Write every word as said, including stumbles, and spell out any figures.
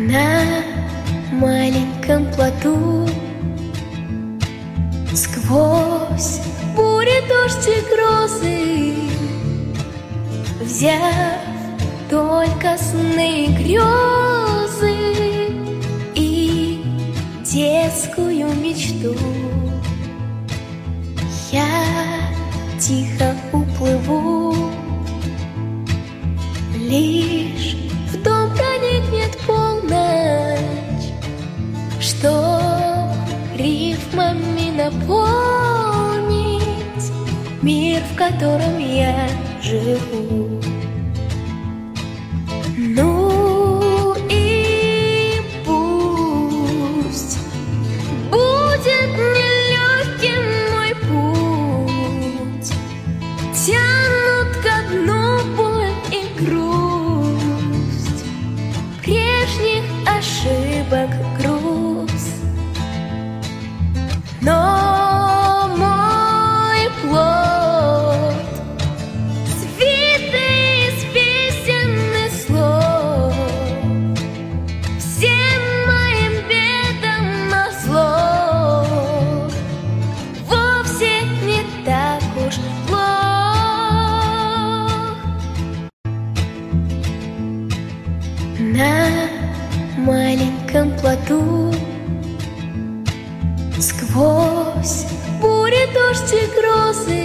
На маленьком плоту сквозь бури, дождь и грозы, взяв только сны и грезы и детскую мечту, я тихо уплыву. Лишь в дом проникнет полночь, чтоб рифмами наполнить мир, в котором я живу. Ну и пусть будет нелегким мой путь, тянут ко дну боль и грусть, прежних ошибок груз. Но мой плод свитый из песен и слов, всем моим бедам назло, вовсе не так уж плох. На маленьком плоту сквозь бури, дождь и грозы